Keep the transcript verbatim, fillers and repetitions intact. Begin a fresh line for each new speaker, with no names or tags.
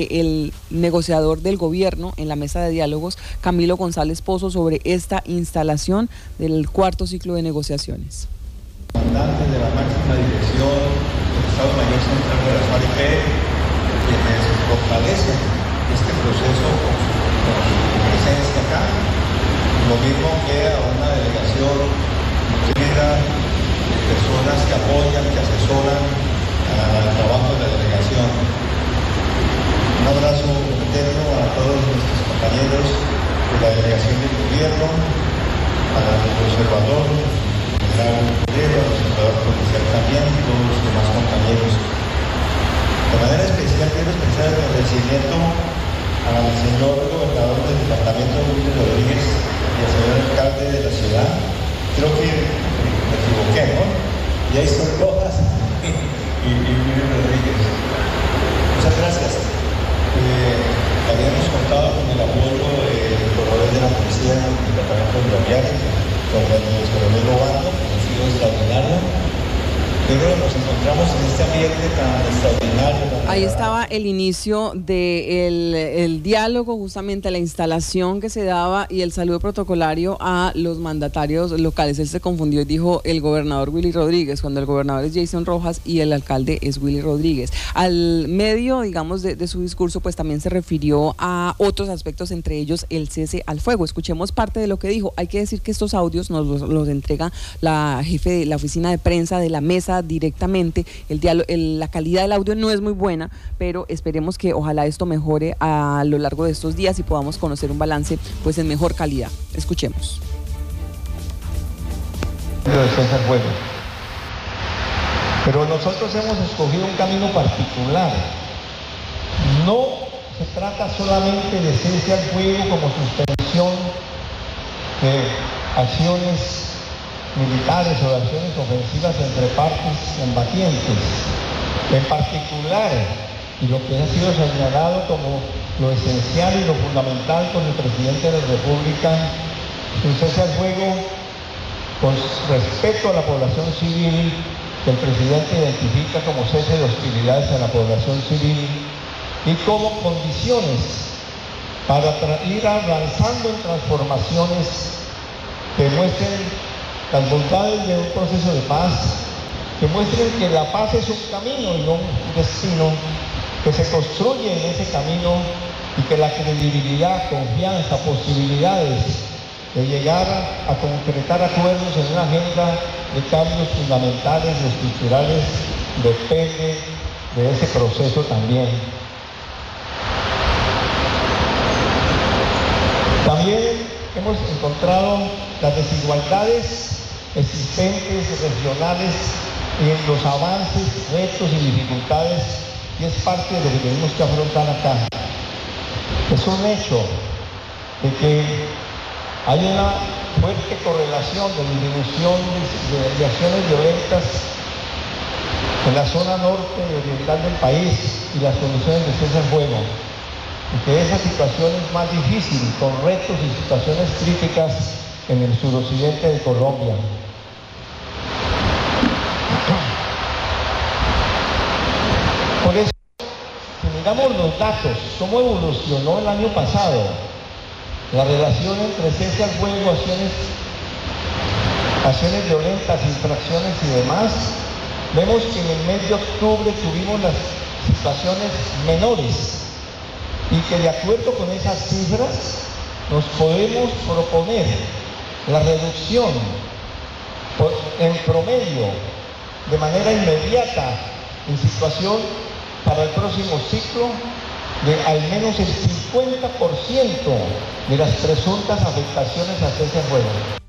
del negociador del gobierno en la mesa de diálogos, Camilo González Pozo, sobre esta instalación del cuarto ciclo de negociaciones.
Comandantes de la máxima dirección del Estado Mayor Central de las FARC, quienes fortalecen este proceso con su, con su presencia acá, lo mismo que a una delegación nutrida de personas que apoyan, que asesoran al trabajo de la delegación. Un abrazo fraterno a todos nuestros compañeros de la delegación del gobierno, a los observadores, al general observador policial también, y todos los demás compañeros. De manera especial quiero expresar el agradecimiento al señor gobernador del departamento, Willy Rodríguez, y al señor alcalde de la ciudad. Creo que me equivoqué, ¿no? Y ahí son Rojas y, y Willy Rodríguez. Muchas gracias. Eh, habíamos contado con el apoyo del coronel de la policía del departamento de Guaviare, con el coronel Obando, que ha sido extraordinario. Pero nos encontramos en este ambiente tan extraordinario.
Ahí estaba el inicio del el diálogo, justamente la instalación que se daba y el saludo protocolario a los mandatarios locales. Él se confundió y dijo el gobernador Willy Rodríguez, cuando el gobernador es Jason Rojas y el alcalde es Willy Rodríguez. Al medio, digamos, de, de su discurso, pues también se refirió a otros aspectos, entre ellos el cese al fuego. Escuchemos parte de lo que dijo. Hay que decir que estos audios nos los, los entrega la jefe de la oficina de prensa de la mesa directamente. El diálogo, el, la calidad del audio no es muy buena, pero esperemos que ojalá esto mejore a lo largo de estos días y podamos conocer un balance pues en mejor calidad. Escuchemos.
Pero nosotros hemos escogido un camino particular. No se trata solamente de cese al fuego como suspensión de acciones militares o de acciones ofensivas entre partes combatientes. En particular, y lo que ha sido señalado como lo esencial y lo fundamental con el presidente de la República, un cese al fuego con respeto a la población civil, que el presidente identifica como cese de hostilidades a la población civil, y como condiciones para ir avanzando en transformaciones que muestren las bondades de un proceso de paz, que muestren que la paz es un camino y no un destino, que se construye en ese camino y que la credibilidad, confianza, posibilidades de llegar a concretar acuerdos en una agenda de cambios fundamentales y estructurales depende de ese proceso también. También hemos encontrado las desigualdades existentes, regionales, y en los avances, retos y dificultades, y es parte de lo que tenemos que afrontar acá. Es un hecho de que hay una fuerte correlación de disminución de, de acciones violentas en la zona norte y oriental del país y las condiciones de cese al fuego. Y que esa situación es más difícil, con retos y situaciones críticas en el suroccidente de Colombia. Por eso, si miramos los datos, cómo evolucionó el año pasado la relación entre cese al fuego, acciones, acciones violentas, infracciones y demás, vemos que en el mes de octubre tuvimos las situaciones menores y que de acuerdo con esas cifras nos podemos proponer la reducción por, en promedio, de manera inmediata, en situación para el próximo ciclo, de al menos el cincuenta por ciento de las presuntas afectaciones a cese al fuego.